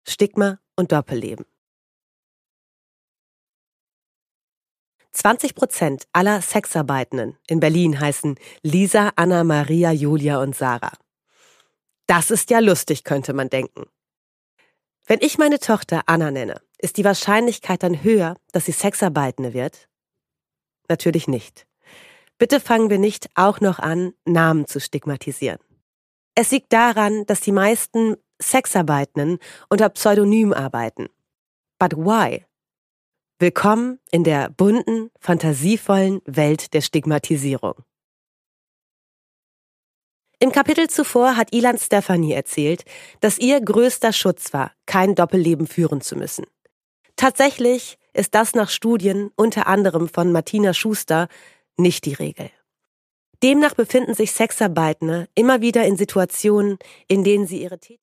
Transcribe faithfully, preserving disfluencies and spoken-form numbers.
Stigma und Doppelleben. zwanzig Prozent aller Sexarbeitenden in Berlin heißen Lisa, Anna, Maria, Julia und Sarah. Das ist ja lustig, könnte man denken. Wenn ich meine Tochter Anna nenne, ist die Wahrscheinlichkeit dann höher, dass sie Sexarbeitende wird? Natürlich nicht. Bitte fangen wir nicht auch noch an, Namen zu stigmatisieren. Es liegt daran, dass die meisten Sexarbeitenden unter Pseudonym arbeiten. But why? Willkommen in der bunten, fantasievollen Welt der Stigmatisierung. Im Kapitel zuvor hat Ilan Stefanie erzählt, dass ihr größter Schutz war, kein Doppelleben führen zu müssen. Tatsächlich ist das nach Studien, unter anderem von Martina Schuster, nicht die Regel. Demnach befinden sich Sexarbeitende immer wieder in Situationen, in denen sie ihre Tätigkeit